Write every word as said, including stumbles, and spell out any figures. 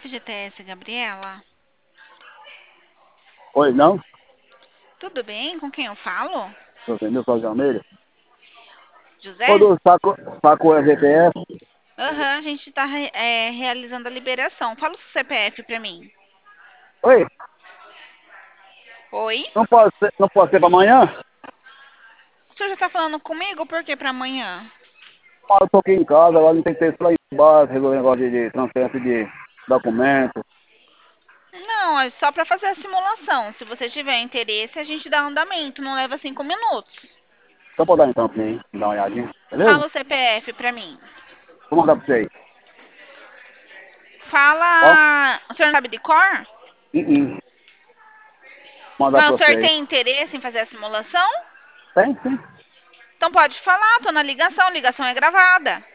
F G T S, Gabriela. Oi, não? Tudo bem? Com quem eu falo? Tô entendendo, Cláudio Almeida. Ô, José? do saco, saco é G P S. Aham, a gente está realizando a liberação. Fala o seu C P F para mim. Oi, Oi? não pode ser, não pode ser pra amanhã? O senhor já está falando comigo? Por que para amanhã? Ah, eu tô aqui em casa, agora não tem que ter isso lá embaixo, resolver negócio de, de transferência de documento. Não, é só para fazer a simulação. Se você tiver interesse, a gente dá andamento. Não leva cinco minutos. Só pra dar então pra mim, dar uma olhadinha, beleza? Fala o C P F para mim. Vou mandar pra você aí. Ó, Fala. O senhor não sabe de cor? uh -uh. Vou mandar Mas pra o você senhor aí. tem interesse em fazer a simulação? Tem, sim. Então pode falar, tô na ligação. Ligação é gravada.